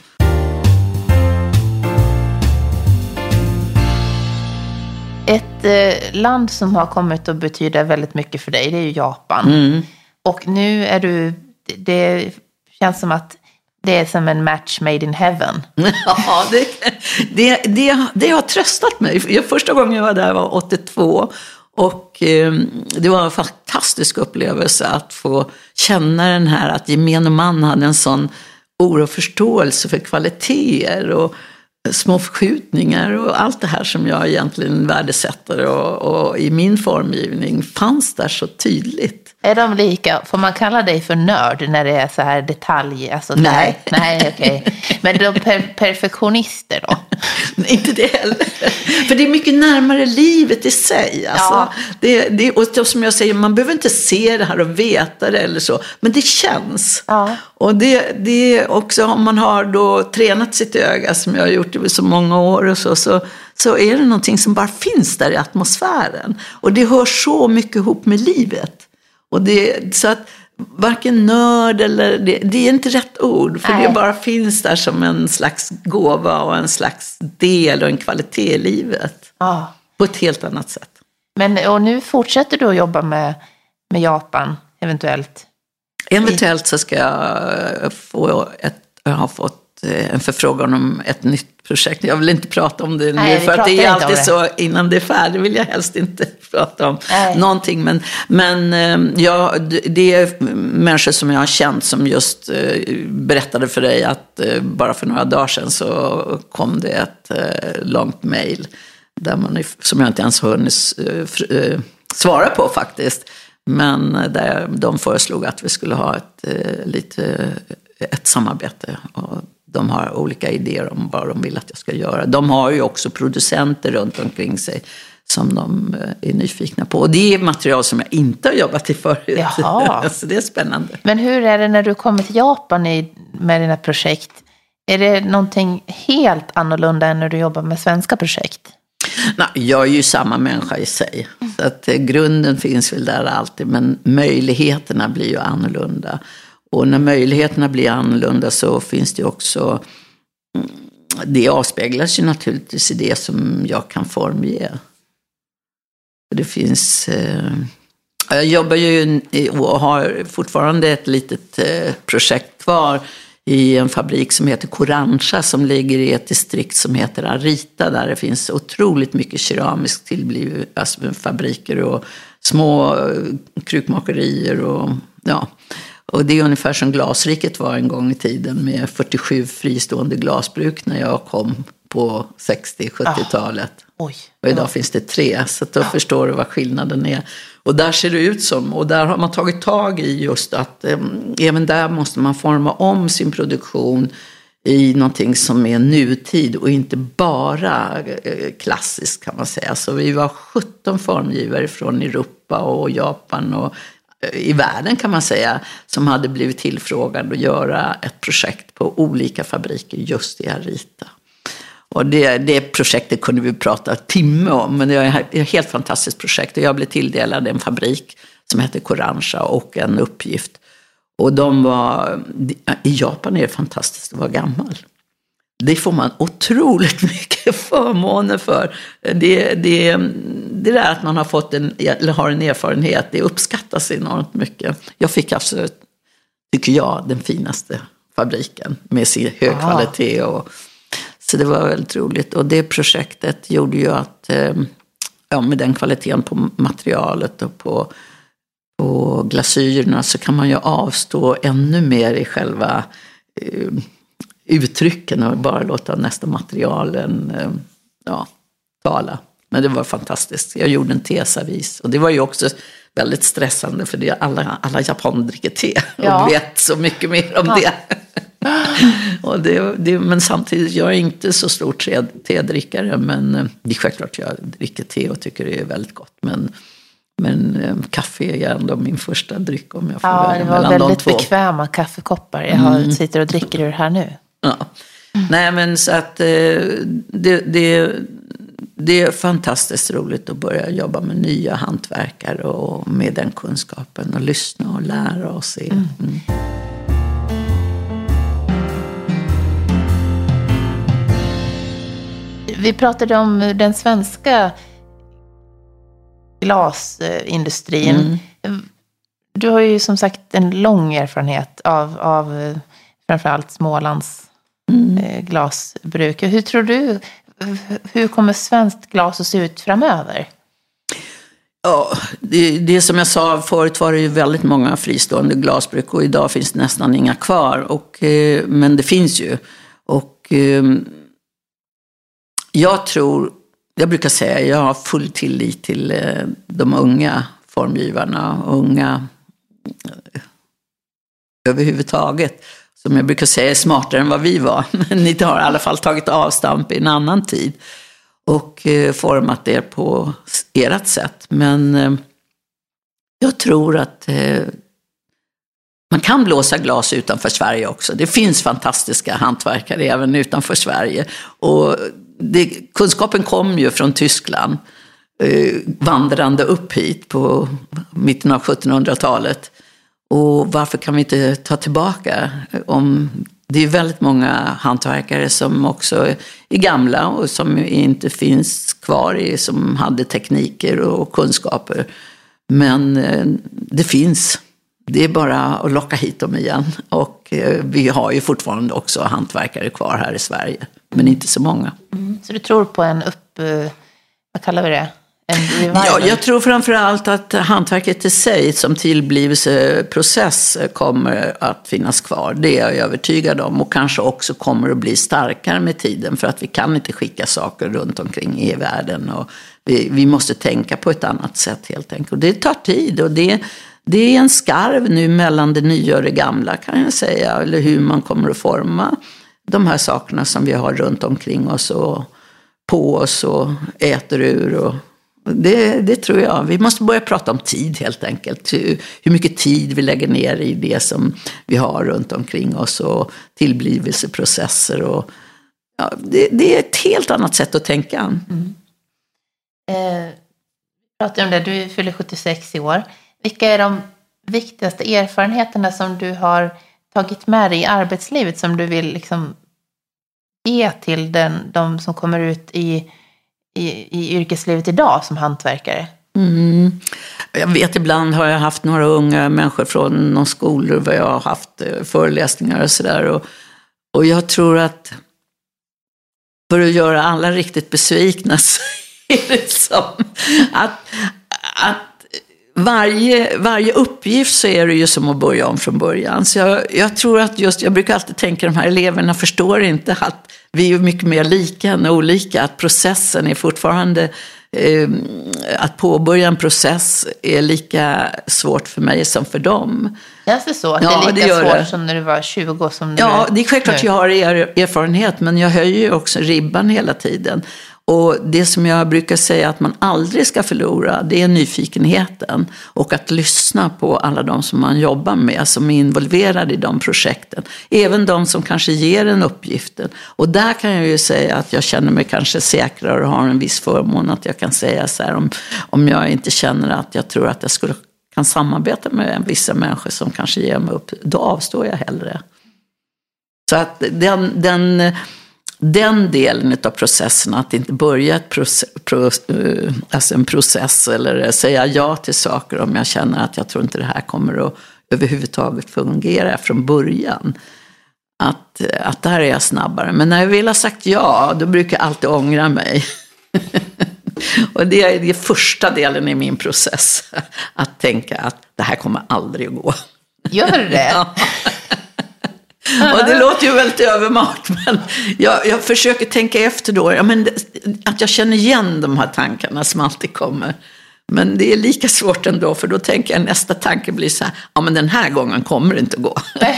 Speaker 3: Ett eh, land som har kommit att betyda väldigt mycket för dig, det är ju Japan. Mm. Och nu är du, det känns som att det är som en match made in heaven.
Speaker 4: Ja, det, det, det, det har tröstat mig. Första gången jag var där var åttiotvå. Och eh, det var en fantastisk upplevelse att få känna den här, att gemene man hade en sån oro och förståelse för kvaliteter och små förskjutningar och allt det här som jag egentligen värdesätter och, och i min formgivning fanns där så tydligt.
Speaker 3: Är de lika? Får man kalla dig för nörd när det är så här detalj? Alltså
Speaker 4: nej.
Speaker 3: Där, nej, okej. Okay. Men de per- perfektionister då?
Speaker 4: Inte det heller. För det är mycket närmare livet i sig. Alltså,
Speaker 3: ja.
Speaker 4: det, det, och som jag säger, man behöver inte se det här och veta det eller så. Men det känns.
Speaker 3: Ja.
Speaker 4: Och det, det är också, om man har då tränat sitt öga som jag har gjort i så många år och så, så, så är det någonting som bara finns där i atmosfären. Och det hör så mycket ihop med livet. Och det, så att varken nörd eller, det, det är inte rätt ord. För Nej. Det bara finns där som en slags gåva och en slags del och en kvalitet i livet.
Speaker 3: Ja.
Speaker 4: På ett helt annat sätt.
Speaker 3: Men, och nu fortsätter du att jobba med, med Japan eventuellt?
Speaker 4: Eventuellt så ska jag få ett, jag har fått en förfrågan om ett nytt projekt. Jag vill inte prata om det
Speaker 3: Nej,
Speaker 4: nu för att det är alltid
Speaker 3: det.
Speaker 4: så, innan det är färdigt vill jag helst inte prata om
Speaker 3: Nej.
Speaker 4: någonting. Men, men ja, det är människor som jag har känt som just berättade för dig att bara för några dagar sedan så kom det ett långt mejl där man, som jag inte ens hunnit svara på faktiskt. Men där de föreslog att vi skulle ha ett, lite, ett samarbete och de har olika idéer om vad de vill att jag ska göra. De har ju också producenter runt omkring sig som de är nyfikna på. Och det är material som jag inte har jobbat i förut.
Speaker 3: Jaha.
Speaker 4: Så det är spännande.
Speaker 3: Men hur är det när du kommer till Japan i, med dina projekt? Är det någonting helt annorlunda än när du jobbar med svenska projekt?
Speaker 4: Nej, jag är ju samma människa i sig. Så att grunden finns väl där alltid. Men möjligheterna blir ju annorlunda. Och när möjligheterna blir annorlunda så finns det också, det avspeglas ju naturligtvis i det som jag kan formge. Det finns, jag jobbar ju och har fortfarande ett litet projekt kvar i en fabrik som heter Koransha som ligger i ett distrikt som heter Arita där det finns otroligt mycket keramiskt tillbliv, alltså fabriker och små krukmakerier och ja. Och det är ungefär som Glasriket var en gång i tiden med fyrtiosju fristående glasbruk när jag kom på sextio-sjuttiotalet.
Speaker 3: Ah, oj.
Speaker 4: Och idag ja. finns det tre, så då ah. förstår du vad skillnaden är. Och där ser det ut som, och där har man tagit tag i just att eh, även där måste man forma om sin produktion i någonting som är nutid och inte bara eh, klassiskt kan man säga. Så vi var sjutton formgivare från Europa och Japan och i världen kan man säga, som hade blivit tillfrågade att göra ett projekt på olika fabriker just i Arita. Och det, det projektet kunde vi prata timme om, men det är ett helt fantastiskt projekt. Och jag blev tilldelad en fabrik som heter Koransha och en uppgift. Och de var, i Japan är det fantastiskt att vara gammal. Det får man otroligt mycket förmåner för. Det, det, det där att man har fått en, eller har en erfarenhet, det uppskattas enormt mycket. Jag fick alltså, tycker jag, den finaste fabriken med sin hög
Speaker 3: Aha.
Speaker 4: kvalitet. Och, så det var väldigt roligt. Och det projektet gjorde ju att, ja, med den kvaliteten på materialet och på, på glasyrerna så kan man ju avstå ännu mer i själva uttrycken och bara låta nästa materialen ja, tala. Men det var fantastiskt. Jag gjorde en teservis och det var ju också väldigt stressande för det alla, alla japaner dricker te ja. och vet så mycket mer om ja. det. och det, det. Men samtidigt, jag är inte så stor te, tedrickare, men det är självklart jag dricker te och tycker det är väldigt gott. Men, men kaffe är ändå min första dryck om jag får
Speaker 3: ja,
Speaker 4: välja
Speaker 3: mellan de två. Ja, det var väldigt bekväma kaffekoppar. Jag har,
Speaker 4: mm.
Speaker 3: sitter och dricker ur här nu.
Speaker 4: Ja. Mm. Nej, men så att det, det, det är fantastiskt roligt att börja jobba med nya hantverkare och med den kunskapen och lyssna och lära och se. Mm. Mm.
Speaker 3: Vi pratade om den svenska glasindustrin. Mm. Du har ju som sagt en lång erfarenhet av, av framförallt Smålands mm. glasbruk. Hur tror du, hur kommer svenskt glas att se ut framöver?
Speaker 4: Ja, det, det som jag sa förut var det ju väldigt många fristående glasbruk och idag finns det nästan inga kvar. Och, eh, men det finns ju. Och eh, jag tror, jag brukar säga, jag har full tillit till eh, de unga formgivarna, unga eh, överhuvudtaget. Som jag brukar säga är smartare än vad vi var. Men ni har i alla fall tagit avstamp i en annan tid. Och eh, format det på ert sätt. Men eh, jag tror att eh, man kan blåsa glas utanför Sverige också. Det finns fantastiska hantverkare även utanför Sverige. Och det, kunskapen kom ju från Tyskland. Eh, vandrande upp hit på mitten av sjuttonhundratalet. Och varför kan vi inte ta tillbaka? Om, det är väldigt många hantverkare som också är gamla och som inte finns kvar i, som hade tekniker och kunskaper. Men eh, det finns. Det är bara att locka hit dem igen. Och eh, vi har ju fortfarande också hantverkare kvar här i Sverige. Men inte så många.
Speaker 3: Mm. Så du tror på en upp... Vad kallar vi det?
Speaker 4: Ja, jag tror framförallt att hantverket i sig som tillblivelseprocess kommer att finnas kvar. Det är jag övertygad om och kanske också kommer att bli starkare med tiden för att vi kan inte skicka saker runt omkring i världen och vi, vi måste tänka på ett annat sätt helt enkelt. Och det tar tid och det, det är en skarv nu mellan det nya och det gamla kan jag säga, eller hur man kommer att forma de här sakerna som vi har runt omkring oss och på oss och äter ur och Det, det tror jag. Vi måste börja prata om tid helt enkelt. Hur, hur mycket tid vi lägger ner i det som vi har runt omkring oss och tillblivelseprocesser. Och, ja, det, det är ett helt annat sätt att tänka.
Speaker 3: Mm. Eh, pratar om det, du fyller sjuttiosex i år. Vilka är de viktigaste erfarenheterna som du har tagit med dig i arbetslivet som du vill liksom ge till den, de som kommer ut i I, i yrkeslivet idag som hantverkare?
Speaker 4: Mm. Jag vet, ibland har jag haft några unga människor från någon skolor där jag har haft föreläsningar och sådär. Och, och jag tror att för att göra alla riktigt besvikna så är det som att, att varje, varje uppgift så är det ju som att börja om från början. Så jag, jag tror att just, jag brukar alltid tänka de här eleverna förstår inte att vi är mycket mer lika än olika, att processen är fortfarande, eh, att påbörja en process är lika svårt för mig som för dem.
Speaker 3: Känns det så? Att
Speaker 4: ja,
Speaker 3: det är lika
Speaker 4: det
Speaker 3: svårt
Speaker 4: det.
Speaker 3: som när du var tjugo som när
Speaker 4: Ja,
Speaker 3: du...
Speaker 4: det är självklart att jag har erfarenhet, men jag höjer ju också ribban hela tiden. Och det som jag brukar säga att man aldrig ska förlora, det är nyfikenheten. Och att lyssna på alla de som man jobbar med, som är involverade i de projekten. Även de som kanske ger en uppgiften. Och där kan jag ju säga att jag känner mig kanske säkrare och har en viss förmån. Att jag kan säga så här, om, om jag inte känner att jag tror att jag skulle kan samarbeta med vissa människor som kanske ger mig upp, då avstår jag hellre. Så att den... den Den delen av processen, att inte börja ett process, pro, alltså en process eller säga ja till saker om jag känner att jag tror inte det här kommer att överhuvudtaget fungera från början. Att, att där är jag snabbare. Men när jag vill ha sagt ja, då brukar jag alltid ångra mig. Och det är den första delen i min process. Att tänka att det här kommer aldrig att gå.
Speaker 3: Gör du det?
Speaker 4: Ja. Och det låter ju väldigt övermart, men jag, jag försöker tänka efter då. Ja, men att jag känner igen de här tankarna som alltid kommer. Men det är lika svårt ändå, för då tänker jag nästa tanke blir så här, ja men den här gången kommer det inte att gå.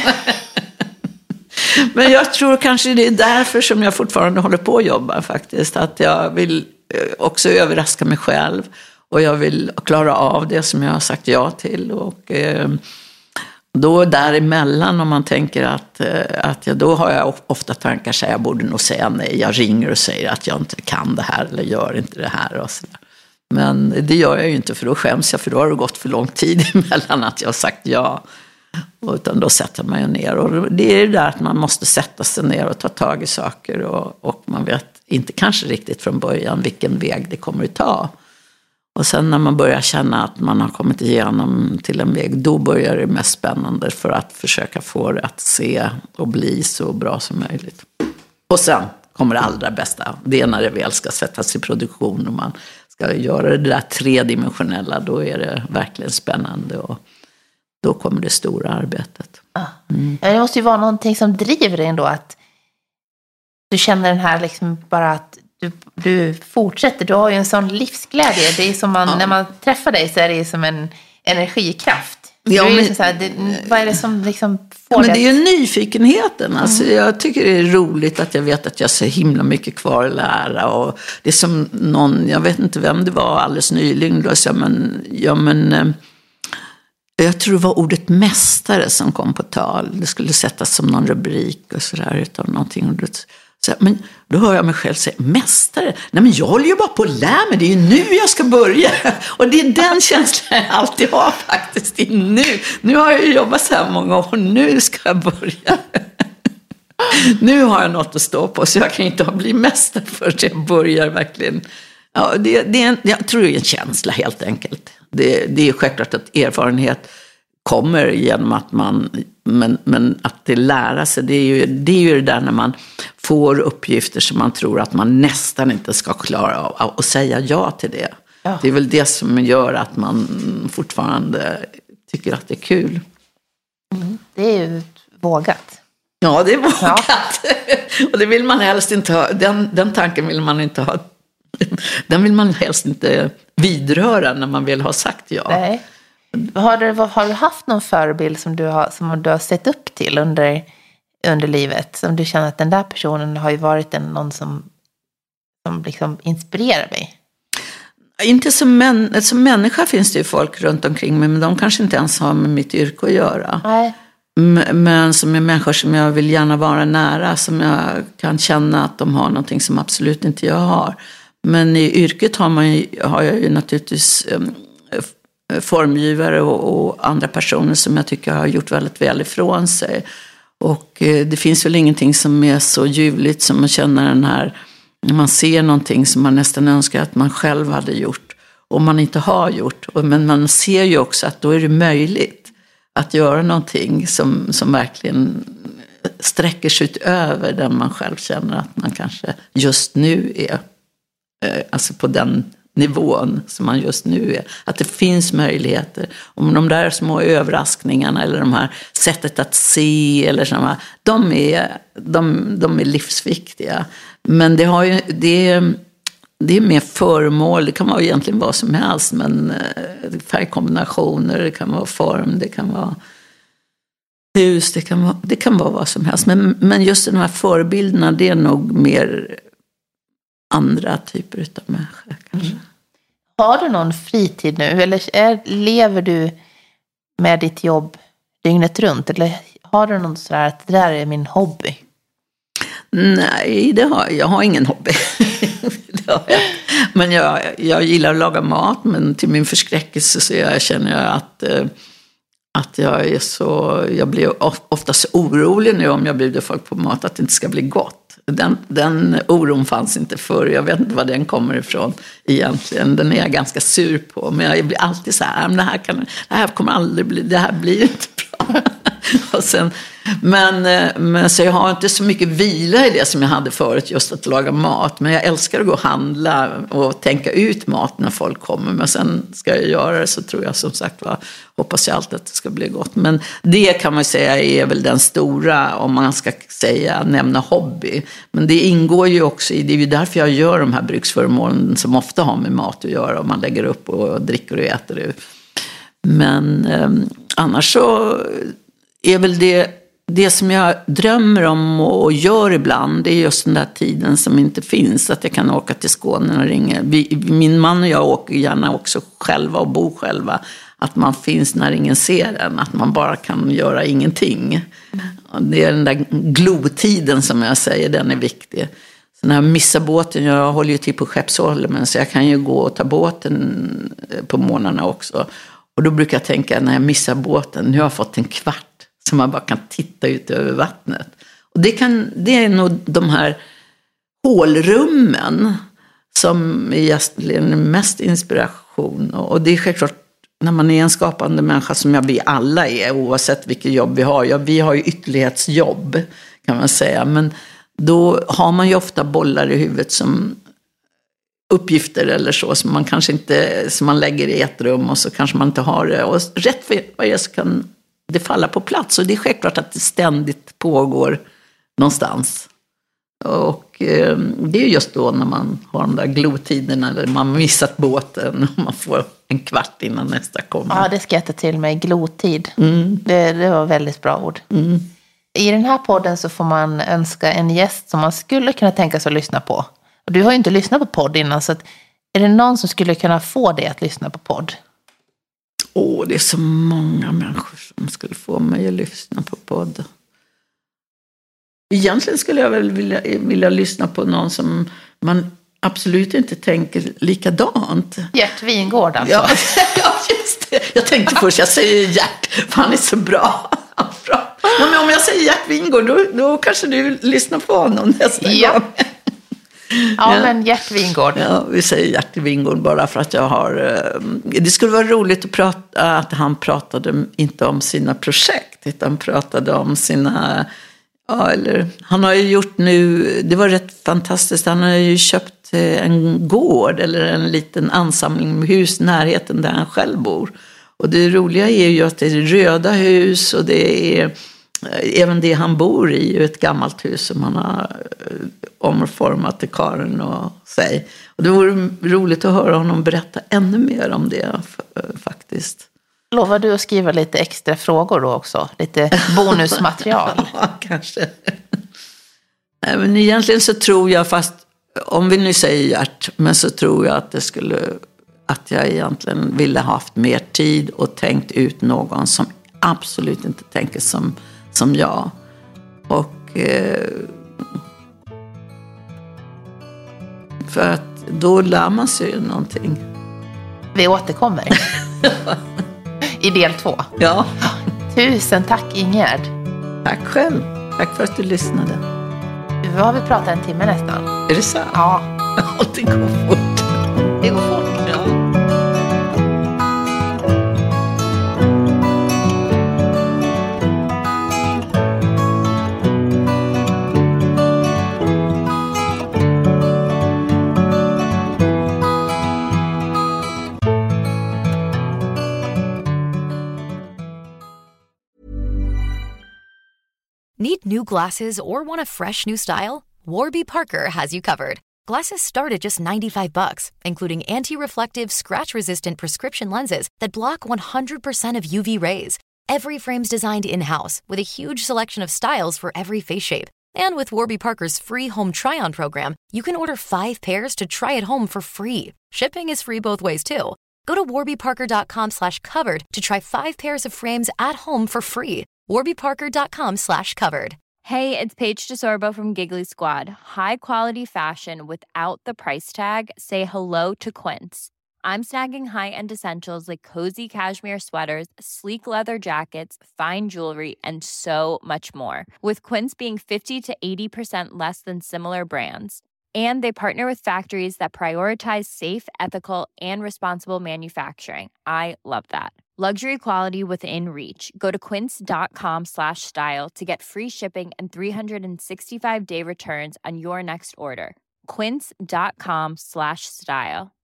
Speaker 4: Men jag tror kanske det är därför som jag fortfarande håller på att jobba faktiskt. Att jag vill också överraska mig själv och jag vill klara av det som jag har sagt ja till och... Eh, Då däremellan om man tänker att, att jag, då har jag ofta tankar så jag borde nog säga nej. Jag ringer och säger att jag inte kan det här eller gör inte det här. Och så där. Men det gör jag ju inte för då skäms jag för då har det gått för lång tid emellan att jag har sagt ja. Utan då sätter man ju ner. Och det är ju där att man måste sätta sig ner och ta tag i saker. Och, och man vet inte kanske riktigt från början vilken väg det kommer att ta. Och sen när man börjar känna att man har kommit igenom till en väg, då börjar det mest spännande för att försöka få det att se och bli så bra som möjligt. Och sen kommer det allra bästa, det är när det väl ska sättas i produktion och man ska göra det där tredimensionella, då är det verkligen spännande och då kommer det stora arbetet.
Speaker 3: Mm. Det måste ju vara någonting som driver dig ändå, att du känner den här liksom bara att du, du fortsätter, du har ju en sån livsglädje. Det är som man, ja. När man träffar dig så är det som en energikraft. Ja, men, liksom så här, det, vad är det som liksom får
Speaker 4: men
Speaker 3: det?
Speaker 4: Det är ju nyfikenheten. Alltså, mm. Jag tycker det är roligt att jag vet att jag har så himla mycket kvar att lära. Och det är som någon, jag vet inte vem det var alldeles nyligen, då sa men, ja men jag tror det var ordet mästare som kom på tal. Det skulle sättas som någon rubrik och sådär utav någonting. Så, men då hör jag mig själv säga, mästare? Nej men jag håller ju bara på att lära mig, det är ju nu jag ska börja. Och det är den känslan jag alltid har faktiskt, det är nu. Nu har jag ju jobbat så här många år, nu ska jag börja. Nu har jag något att stå på, så jag kan inte bli mästare förrän jag börjar verkligen. Ja, det, det är en, jag tror det är en känsla helt enkelt. Det, det är självklart att erfarenhet kommer genom att man, men, men att det lära sig, det är, ju, det är ju det där när man får uppgifter som man tror att man nästan inte ska klara av och säga ja till det. Ja. Det är väl det som gör att man fortfarande tycker att det är kul.
Speaker 3: Mm. Det är ju vågat.
Speaker 4: Ja, det är vågat. Ja. Och det vill man helst inte ha, den, den tanken vill man inte ha. Den vill man helst inte vidröra när man vill ha sagt ja.
Speaker 3: Nej. Har du, har du haft någon förebild som du har, som du har sett upp till under, under livet? Som du känner att den där personen har ju varit en, någon som, som liksom inspirerar mig?
Speaker 4: Inte som, män, som människa finns det ju folk runt omkring mig, men de kanske inte ens har med mitt yrke att göra. Nej. Men som är människor som jag vill gärna vara nära, som jag kan känna att de har någonting som absolut inte jag har. Men i yrket har, man, har jag ju naturligtvis um, formgivare och, och andra personer som jag tycker har gjort väldigt väl ifrån sig. Och eh, det finns väl ingenting som är så ljuvligt som att känna den här, när man ser någonting som man nästan önskar att man själv hade gjort och man inte har gjort. Och, men man ser ju också att då är det möjligt att göra någonting som, som verkligen sträcker sig utöver den man själv känner att man kanske just nu är. Eh, alltså på den nivån som man just nu är. Att det finns möjligheter. Om de där små överraskningarna eller de här sättet att se eller sådana, de är, de, de är livsviktiga. Men det, har ju, det, är, det är mer föremål. Det kan vara egentligen vad som helst, men färgkombinationer, det kan vara form, det kan vara hus, det kan vara, det kan vara vad som helst. Men, men just de här förebilderna, det är nog mer andra typer av människor kanske. Mm.
Speaker 3: Har du någon fritid nu? Eller är, lever du med ditt jobb dygnet runt? Eller har du någon sådär att det där är min hobby?
Speaker 4: Nej, det har, jag har ingen hobby. Det har jag. Men jag, jag gillar att laga mat, men till min förskräckelse så jag känner jag att, att jag är så, jag blir ofta så orolig nu om jag bjuder folk på mat att det inte ska bli gott. Den, den oron fanns inte förr. Jag vet inte var den kommer ifrån egentligen. Den är jag ganska sur på. Men jag blir alltid så här, men det här, kan, det här kommer aldrig bli, det här blir inte bra. Och sen, men, men så jag har inte så mycket vila i det som jag hade förut, just att laga mat. Men jag älskar att gå och handla och tänka ut mat när folk kommer. Men sen ska jag göra det, så tror jag som sagt var, hoppas jag alltid att det ska bli gott. Men det kan man säga är väl den stora, om man ska säga, nämna hobby. Men det ingår ju också i, det är ju därför jag gör de här bruksföremålen som ofta har med mat att göra. Och man lägger upp och dricker och äter det. Men eh, annars så är väl det, det som jag drömmer om och gör ibland, det är just den där tiden som inte finns. Att jag kan åka till Skåne och ringa. Vi, min man och jag åker gärna också själva och bo själva. Att man finns när ingen ser en. Att man bara kan göra ingenting. Mm. Det är den där glotiden som jag säger, den är viktig. Så när jag missar båten, jag håller ju till på Skeppsholmen, så jag kan ju gå och ta båten på morgnarna också. Och då brukar jag tänka, när jag missar båten, nu har jag fått en kvart så man bara kan titta ut över vattnet. Och det, kan, det är nog de här hålrummen som är egentligen mest inspiration. Och det är självklart, när man är en skapande människa som jag, vi alla är, oavsett vilket jobb vi har. Ja, vi har ju ytterlighetsjobb kan man säga. Men då har man ju ofta bollar i huvudet som uppgifter eller så som man kanske inte, som man lägger i ett rum och så kanske man inte har det. Och rätt för vad det är så kan det falla på plats. Och det är självklart att det ständigt pågår någonstans. Och eh, det är just då när man har de där glotiderna eller man missat båten och man får en kvart innan nästa kommer.
Speaker 3: Ja, det ska jag ta till mig. Glotid.
Speaker 4: Mm.
Speaker 3: Det, det var väldigt bra ord.
Speaker 4: Mm.
Speaker 3: I den här podden så får man önska en gäst som man skulle kunna tänka sig att lyssna på. Och du har ju inte lyssnat på podd innan, så att, är det någon som skulle kunna få dig att lyssna på podd?
Speaker 4: Åh, det är så många människor som skulle få mig att lyssna på podd. Egentligen skulle jag väl vilja, vilja lyssna på någon som man absolut inte tänker likadant.
Speaker 3: Gert Wingård alltså.
Speaker 4: Ja, ja, just det. Jag tänkte först, jag säger Gert, för han är så bra. bra. Men om jag säger Gert Wingård, då, då kanske du lyssnar på honom nästa
Speaker 3: ja.
Speaker 4: gång.
Speaker 3: Ja, ja, men Gert Wingård.
Speaker 4: Ja, vi säger Gert Wingård bara för att jag har... Det skulle vara roligt att, prata, att han pratade inte om sina projekt, utan pratade om sina... Ja, eller, han har ju gjort nu... Det var rätt fantastiskt. Han har ju köpt en gård eller en liten ansamling med hus i närheten där han själv bor. Och det roliga är ju att det är röda hus och det är... Även det han bor i är ett gammalt hus som han har omformat till Karin och sig. Och det vore roligt att höra honom berätta ännu mer om det faktiskt.
Speaker 3: Lovar du att skriva lite extra frågor då också? Lite bonusmaterial?
Speaker 4: Ja, kanske. Nej, men egentligen så tror jag, fast om vi nu säger Gert, men så tror jag att det skulle, att jag egentligen ville ha haft mer tid och tänkt ut någon som absolut inte tänker som som jag. Och eh, för att då lär man sig ju någonting.
Speaker 3: Vi återkommer i del två.
Speaker 4: Ja.
Speaker 3: Tusen tack Ingegerd.
Speaker 4: Tack själv. Tack för att du lyssnade.
Speaker 3: Nu har vi pratat en timme nästan.
Speaker 4: Är det så?
Speaker 3: Ja.
Speaker 4: Det går fort.
Speaker 3: Det går fort.
Speaker 4: Ja.
Speaker 6: Need new glasses or want a fresh new style? Warby Parker has you covered. Glasses start at just ninety-five bucks, including anti-reflective, scratch-resistant prescription lenses that block one hundred percent of U V rays. Every frame's designed in-house with a huge selection of styles for every face shape. And with Warby Parker's free home try-on program, you can order five pairs to try at home for free. Shipping is free both ways, too. Go to warbyparker.com slash covered to try five pairs of frames at home for free. warbyparker.com slash covered.
Speaker 7: Hey, it's Paige DeSorbo from Giggly Squad. High quality fashion without the price tag. Say hello to Quince. I'm snagging high-end essentials like cozy cashmere sweaters, sleek leather jackets, fine jewelry, and so much more. With Quince being fifty to eighty percent less than similar brands. And they partner with factories that prioritize safe, ethical, and responsible manufacturing. I love that. Luxury quality within reach. Go to quince.com slash style to get free shipping and three sixty-five day returns on your next order. Quince.com slash style.